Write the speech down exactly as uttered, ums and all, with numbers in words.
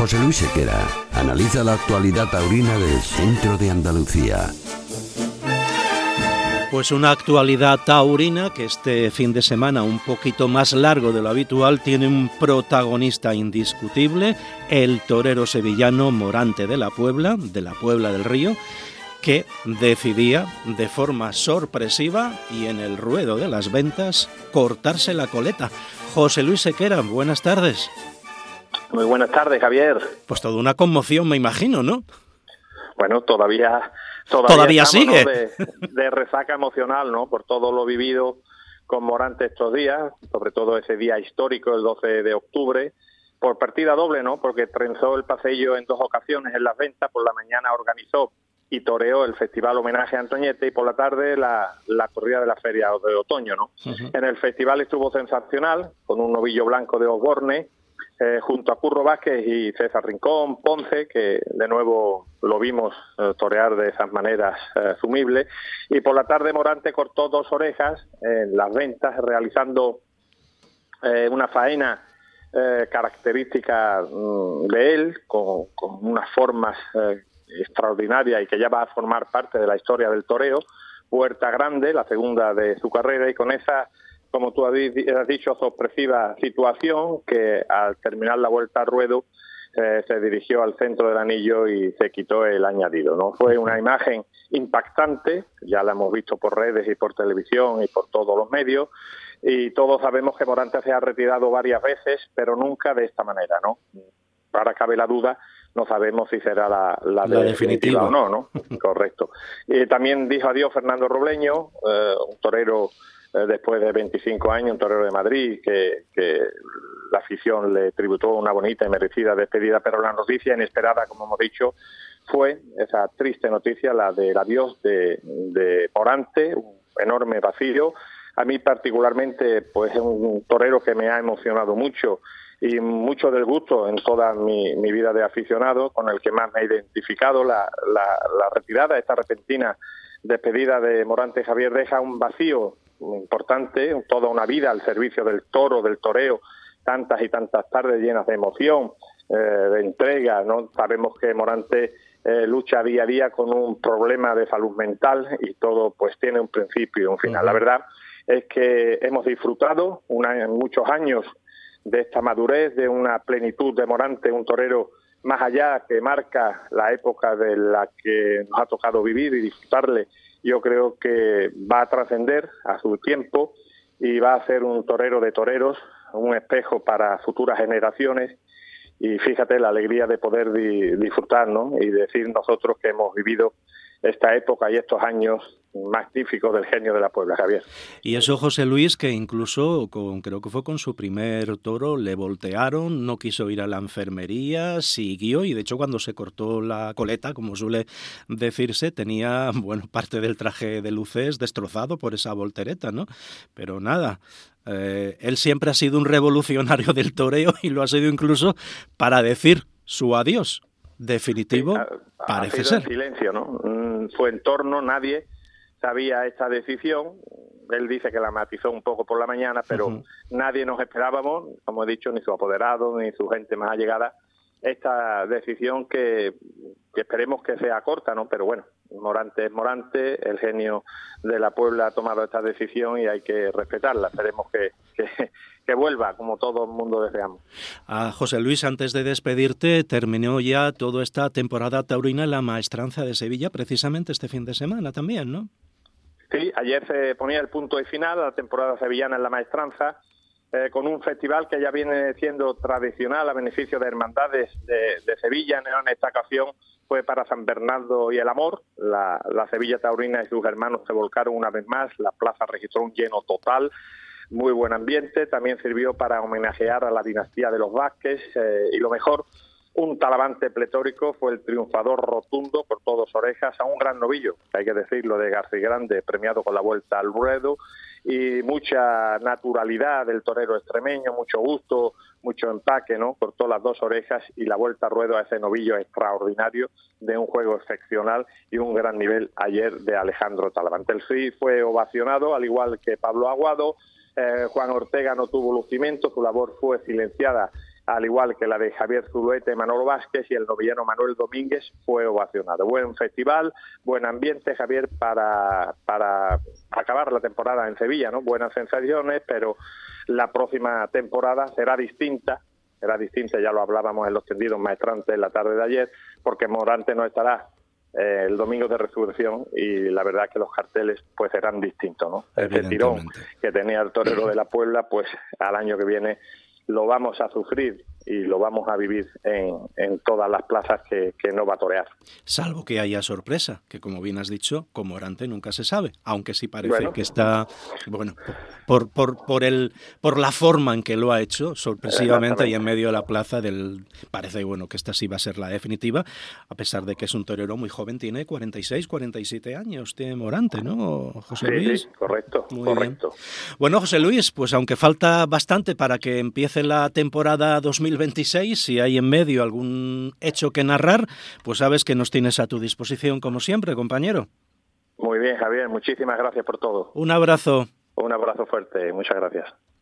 José Luis Sequera analiza la actualidad taurina del centro de Andalucía. Pues una actualidad taurina que este fin de semana, un poquito más largo de lo habitual, tiene un protagonista indiscutible, el torero sevillano Morante de la Puebla, de la Puebla del Río, que decidía de forma sorpresiva y en el ruedo de las ventas cortarse la coleta. José Luis Sequera, buenas tardes. Muy buenas tardes, Javier. Pues toda una conmoción, me imagino, ¿no? Bueno, todavía todavía, ¿Todavía estamos, sigue? ¿no? de, de resaca emocional, ¿no? Por todo lo vivido con Morante estos días, sobre todo ese día histórico, el doce de octubre, por partida doble, ¿no? Porque trenzó el paseillo en dos ocasiones en las ventas. Por la mañana organizó y toreó el festival homenaje a Antoñete, y por la tarde la, la corrida de la feria de otoño, ¿no? Uh-huh. En el festival estuvo sensacional, con un novillo blanco de Osborne, eh, junto a Curro Vázquez y César Rincón, Ponce, que de nuevo lo vimos eh, torear de esas maneras eh, sumibles, y por la tarde Morante cortó dos orejas en las ventas, realizando eh, una faena eh, característica mm, de él, con, con unas formas eh, extraordinaria y que ya va a formar parte de la historia del toreo, Puerta Grande, la segunda de su carrera, y con esa, como tú has dicho, sorpresiva situación que al terminar la vuelta al ruedo eh, se dirigió al centro del anillo y se quitó el añadido, ¿no? Fue una imagen impactante, ya la hemos visto por redes y por televisión y por todos los medios, y todos sabemos que Morante se ha retirado varias veces, pero nunca de esta manera, ¿no? Ahora cabe la duda, no sabemos si será la, la, la definitiva, definitiva o no, ¿no? Correcto. Y también dijo adiós Fernando Robleño, eh, un torero eh, después de veinticinco años, un torero de Madrid, que, que la afición le tributó una bonita y merecida despedida, pero la noticia inesperada, como hemos dicho, fue esa triste noticia, la del adiós de, de Morante, un enorme vacío. A mí particularmente, pues es un torero que me ha emocionado mucho, y mucho del gusto en toda mi, mi vida de aficionado, con el que más me he identificado. La, la, la retirada, esta repentina despedida de Morante Javier, deja un vacío importante, toda una vida al servicio del toro, del toreo, tantas y tantas tardes llenas de emoción, eh, de entrega, ¿no? Sabemos que Morante eh, lucha día a día con un problema de salud mental, y todo pues tiene un principio y un final. Uh-huh. La verdad es que hemos disfrutado una, muchos años de esta madurez, de una plenitud de Morante, un torero más allá, que marca la época de la que nos ha tocado vivir y disfrutarle. Yo creo que va a trascender a su tiempo y va a ser un torero de toreros, un espejo para futuras generaciones, y fíjate la alegría de poder di- disfrutar, ¿no? Y decir nosotros que hemos vivido esta época y estos años magníficos del genio de la Puebla, Javier. Y eso, José Luis, que incluso con, creo que fue con su primer toro, le voltearon, no quiso ir a la enfermería, siguió, y de hecho cuando se cortó la coleta, como suele decirse, tenía, bueno, parte del traje de luces destrozado por esa voltereta, ¿no? Pero nada, eh, él siempre ha sido un revolucionario del toreo, y lo ha sido incluso para decir su adiós definitivo, sí, ha, parece ha sido ser. En silencio, ¿no? En su entorno nadie sabía esta decisión. Él dice que la matizó un poco por la mañana, pero uh-huh. nadie nos esperábamos, como he dicho, ni su apoderado, ni su gente más allegada, esta decisión que, que esperemos que sea corta, ¿no? Pero bueno, Morante es Morante, el genio de la Puebla ha tomado esta decisión y hay que respetarla. Esperemos que, que, que vuelva, como todo el mundo deseamos. Ah, José Luis, antes de despedirte, terminó ya toda esta temporada taurina en la Maestranza de Sevilla, precisamente este fin de semana también, ¿no? Sí, ayer se ponía el punto de final a la temporada sevillana en la Maestranza, eh, con un festival que ya viene siendo tradicional a beneficio de hermandades de, de Sevilla. En esta ocasión fue para San Bernardo y el Amor. La, la Sevilla taurina y sus hermanos se volcaron una vez más. La plaza registró un lleno total, muy buen ambiente. También sirvió para homenajear a la dinastía de los Vázquez, eh, y lo mejor, un talavante pletórico, fue el triunfador rotundo por todas orejas a un gran novillo, hay que decirlo, de García Grande, premiado con la vuelta al ruedo, y mucha naturalidad del torero extremeño, mucho gusto, mucho empaque, ¿no? Cortó las dos orejas y la vuelta al ruedo a ese novillo extraordinario de un juego excepcional y un gran nivel ayer de Alejandro Talavante. El sí fue ovacionado, al igual que Pablo Aguado. eh, Juan Ortega no tuvo lucimiento, su labor fue silenciada al igual que la de Javier Zulueta y Manolo Vázquez, y el novillero Manuel Domínguez fue ovacionado. Buen festival, buen ambiente, Javier, para, para acabar la temporada en Sevilla, ¿no? Buenas sensaciones, pero la próxima temporada será distinta, será distinta, ya lo hablábamos en los tendidos maestrantes la tarde de ayer, porque Morante no estará eh, el domingo de Resurrección, y la verdad que los carteles pues serán distintos, ¿no? Ese tirón que tenía el torero de la Puebla, pues al año que viene lo vamos a sufrir y lo vamos a vivir en, en todas las plazas que, que no va a torear. Salvo que haya sorpresa, que como bien has dicho, con Morante nunca se sabe, aunque sí parece bueno, que está, bueno, por, por, por, el, por la forma en que lo ha hecho, sorpresivamente, y en medio de la plaza, del parece bueno que esta sí va a ser la definitiva, a pesar de que es un torero muy joven, tiene cuarenta y seis, cuarenta y siete años, tiene Morante, ¿no, José sí, Luis? Sí, correcto, muy correcto. Bien. Bueno, José Luis, pues aunque falta bastante para que empiece la temporada dos mil veintiséis, si hay en medio algún hecho que narrar, pues sabes que nos tienes a tu disposición como siempre, compañero. Muy bien, Javier, muchísimas gracias por todo. Un abrazo. Un abrazo fuerte, muchas gracias.